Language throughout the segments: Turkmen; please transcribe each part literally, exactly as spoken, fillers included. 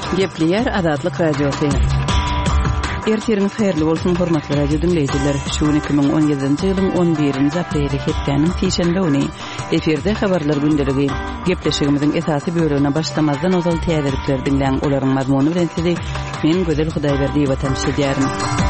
Gepleyer Azadlyk Radiosu. Ertiriniz hayırlı bolsun hormatly radio dinleyijiler. Şu iki bin on yedinji ýylyň on birinji apreli hepdeniň seşenbe güni eferde habarlar gündeligi. Gepleşigimiziň esasy bölümine başlamazdan ozal täzelikler dinleň olaryň mazmuny bilen sizi men Gözel Hudaýberdiýewa tanışy edýärim.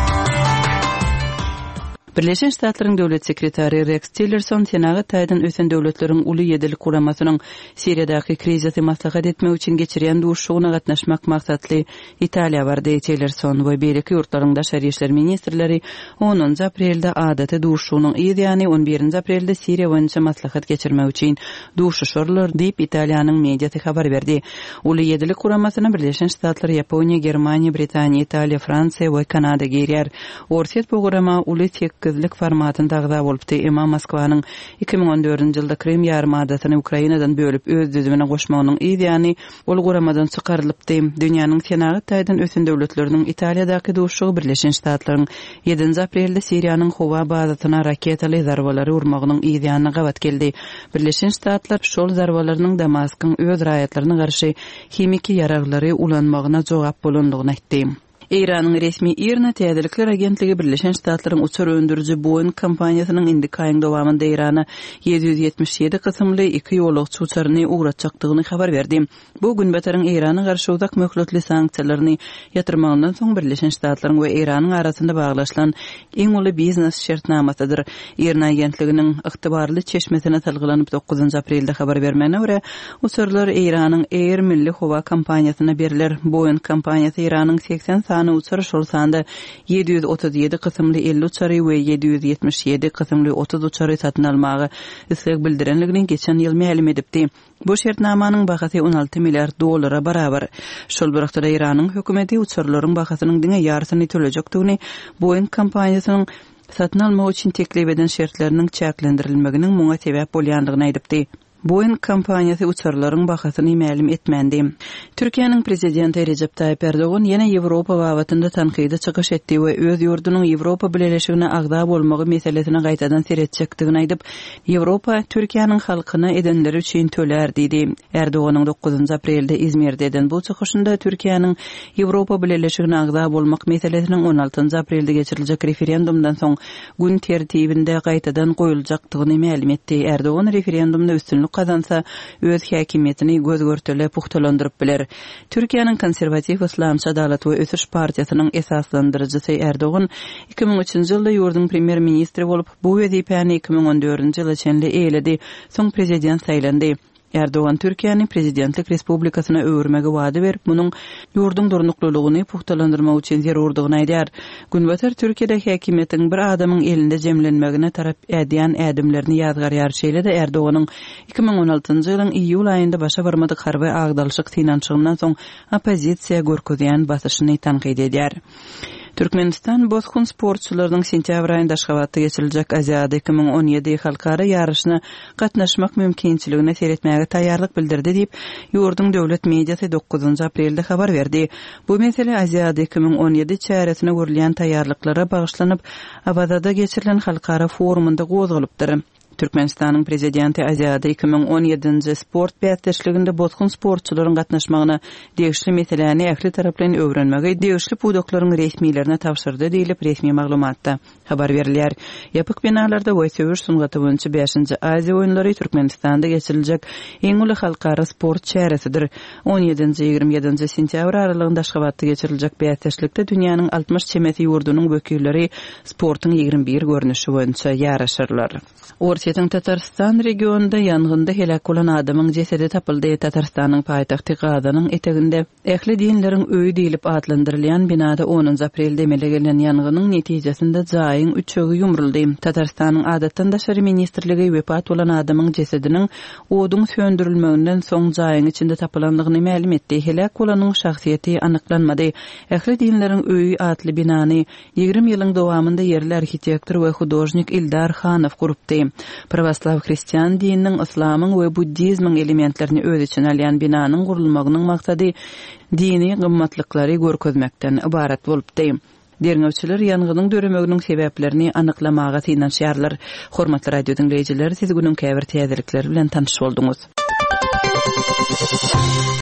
Birleşen Ştatlaryň döwlet sekretary Rex Tillerson Senaga taýdan ösen döwletleriň uly ýedilik kuramasynyň Siriýadaky krizisy maslahat etmek üçin geçirýän duşugyna gatnaşmak maksatly Italiýa bardy. Tillerson we beýleki ýurtlaryň daşary işler ministrleri onunji aprelde adaty duşugynyň ýa-ni on birinji aprelde Siriýa boýunça maslahat geçirmek üçin duşuşurlar diýip Italiýanyň mediasy habar berdi. Uly ýedilik kuramasyna Birleşen Ştatlar, Ýaponiýa, Germaniýa, Britaniýa, Italiýa, Fransiýa we Kanada girýär. Orset programa uly tekizlik formatynda agza bolupdy. Emma Moskwanyň iki bin on dördünji ýylda Krym ýarymadasyny Ukrainadan bölüp öz düzümine goşmagynyň ýa-ni ol guramadan çykarylypdy. Dünýäniň senagy taýdan ösen döwletleriniň Italiýadaky duşugy Birleşen Ştatlaryň ýedinji aprelde Siriýanyň howa bazasyna raketaly zarbalary urmagynyň ýa-ni gawat geldi. Birleşen Ştatlar şol zarbalarynyň Damaskyň öz raýatlaryna garşy hemiki ýaraglary ulanmagyna jogap bolandygyny aýtdy. Iranyň resmi Irna Täzelikler agentligi Birleşen Ştatlaryň uçur öndürüji Boeing kompaniýasynyň indiki aýyň dowamında Irana yedi yüz ýetmiş ýedi kysymly iki ýolagçy uçaryny uğratjakdygyny habar berdi. Bu gün beteriň Irana garşy uzak möhletli sanksiýalaryny ýatyrmagynyň soň Birleşen Ştatlaryň we Iranyň arasynda baglaşylan iň uly biznes şertnamasydyr. Irna agentliginiň ygtybarly çeşmesine talgylanyp dokuzunji aprelde habar bermegine görä, uçurlar Iranyň Air milli howa kompaniýasyna beriler. Boeing kompaniýasy Iranyň seksen sany uçar şol sanda yedi yüz otuz ýedi kysymly elli uçary we yedi yüz ýetmiş ýedi kysymly otuz uçary satyn almagy isleg bildirenligini geçen ýyl ma'lum edipdi. Bu şertnamanyň bahasy on alty milliard dollara barabar. Şol wagtda Iranyň hökümeti uçurlaryň bahasynyň diňe ýarsyny tölejakdygyny Boeing kompaniýasynyň satyn almak üçin teklip eden şertleriniň çäklendirilmeginiň muňa sebäp bolýandygyny aýdypdy. Boeing kompaniýasy uçurlaryň bahasyny ma'lum etmendi. Türkiýanyň prezidenti Recep Tayyip Erdogan ýene Ýewropa wagtynda tankydy çykyş etdi we öz ýurdunyň Ýewropa bileşigine agza bolmagy meselesini gaýtadan seretjekdigini aýdyp, Ýewropa Türkiýanyň halkyna edenleri üçin töler diýdi. Erdoganyň dokuzunji aprelde İzmirde eden bu çykyşynda Türkiýanyň Ýewropa bileşigine agza bolmak meselesiniň on altynji aprelde geçiriljek referendumdan soň gün tertibinde gaýtadan goýuljakdygyny ma'lum etdi. Erdogan referendumda üstünlük kazansa öz häkimetini göz görtele puhtalandyryp biler. Türkiýanyň konserwativ Islamçy Adalet we Ösüş partiýasynyň esaslandyrjysy Erdogan iki bin üçünji ýylda ýurdun premier ministri bolup bu wezipäni iki bin on dördünji ýyla çenli eýledi. Soň prezident saýlandy. Erdogan Türkiýanyň prezidentlik respublikasyna öwürmegi wada berip, munyň ýurdun durnuklulygyny puhtalandyrmak üçin zerurdygyny aýdýar. Günbatar Türkiýede häkimetiň bir adamyň elinde jemlenmegine tarap edýän ädimlerini ýazgar şeýle-de Erdoganyň iki bin on altynji ýylyň iýul aýynda başa barmadyk harby agdalşyk tinançygynyň soň opozisiýa görkezýän basyşyny tanqid edýär. Türkmenistan bozgun sportçylarynyň sentýabr aýynda Aşgabatda geçiriljek Aziýada iki bin on ýedi halkara ýaryşyna gatnaşmak mümkinçiligine seretmäge taýýarlyk bildirdi diýip ýurdun döwlet mediasy dokuzunji aprelde habar berdi. Bu mesele Aziýada iki bin on ýedi çäresine görülen taýýarlyklara bagyşlanyp Abadada geçirilen halkara forumunda gozgalypdyr. Türkmenistanyň prezidenti Aziýada iki bin on ýedinji sport bätleşliginde bozgun sportçylaryň gatnaşmagyna degişli meselelerini ähli taraplaryn öwrenmegi degişli pudoklaryň resmiýlerine tapşyrdy diýilip resmi maglumatda habar berilýär. Ýapyk binalarda we söwüş sungaty boýunça beşinji Aziýa oýunlary Türkmenistanda geçiriljek eň uly halkara sport çäresidir. on ýedinji ýigirme ýedinji sentýabr aralygynda Aşgabatda geçiriljek bätleşlikde dünýäniň altmış çemeti ýurdunyň wekilleri sportyň ýigirme bir görnüşi boýunça ýaraşyrlar. Orsiýetiň Tatarstan regionunda ýangynda helak bolan adamyň jesedi tapyldy. Tatarstanyň paýtagty Gazanyň eteginde ähli dinleriň öýü diýilip adlandyrylýan binada onunji aprelde emele gelen ýanganyň netijesinde jaýyň üçegi ýumruldy. Tatarstanyň adatdan daşary ministrligi wepat bolan adamyň jesediniň oduň söndürilmeginden soň jaýyň içinde tapylandygyny ma'lum etdi. Helak bolanyň şahsiýeti anyklanmady. Ähli dinleriň öýü adly binany ýigirme ýylyň dowamında yerli arxitektor we hudojnik Ildar Hanow gurupdy. Pravoslav hristiýan dininiň, islamyň we buddizmiň elementlerini öz içine alýan binanyň gurulmagynyň maksady dini gymmatlyklary görkezmekden ibarat bolupdy. Derňewçiler ýanganyň döremeginiň sebäplerini anyklamaga synanýarlar. Hormatly radio dinleyijiler, siz günüň käbir täzelikleri bilen tanyş bolduňuz.